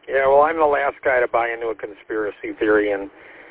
Yeah, well, I'm the last guy to buy into a conspiracy theory, and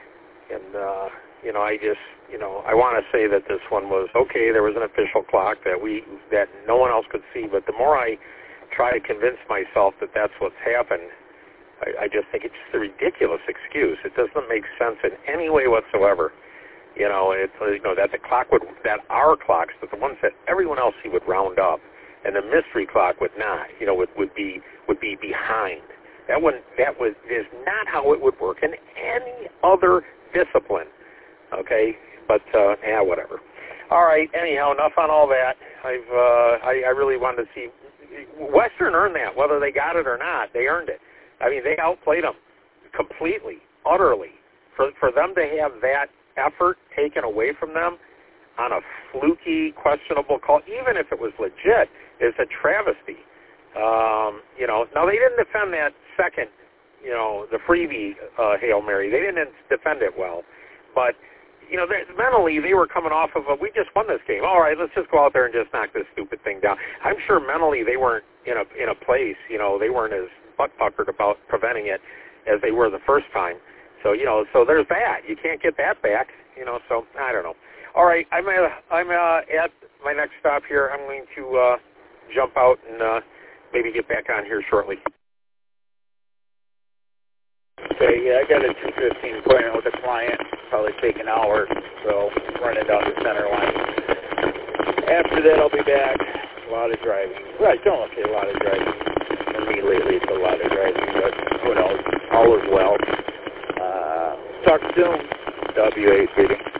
I just, I want to say that this one was okay. There was an official clock that no one else could see, but the more I try to convince myself that that's what's happened, I just think it's just a ridiculous excuse. It doesn't make sense in any way whatsoever. It's that the clock that our clocks, but the ones that everyone else see would round up, and the mystery clock would not. Would be behind. Is not how it would work in any other discipline. Okay, but whatever. All right. Anyhow, enough on all that. I really wanted to see Western earned that, whether they got it or not. They earned it. I mean, they outplayed them completely, utterly. For them to have that effort taken away from them on a fluky, questionable call, even if it was legit, is a travesty. Now they didn't defend that second, the freebie Hail Mary. They didn't defend it well, but mentally they were coming off of we just won this game. All right, let's just go out there and just knock this stupid thing down. I'm sure mentally they weren't in a place, they weren't as butt-puckered about preventing it as they were the first time. So so there's that. You can't get that back. So I don't know. All right, I'm at my next stop here. I'm going to jump out and maybe get back on here shortly. Okay, yeah, I got a 2:15 appointment with a client. Probably take an hour, so I'm running down the center line. After that, I'll be back. A lot of driving. Well, I don't want to say a lot of driving. For me lately, it's a lot of driving, but who knows? All is well. Talk soon. W8 speaking.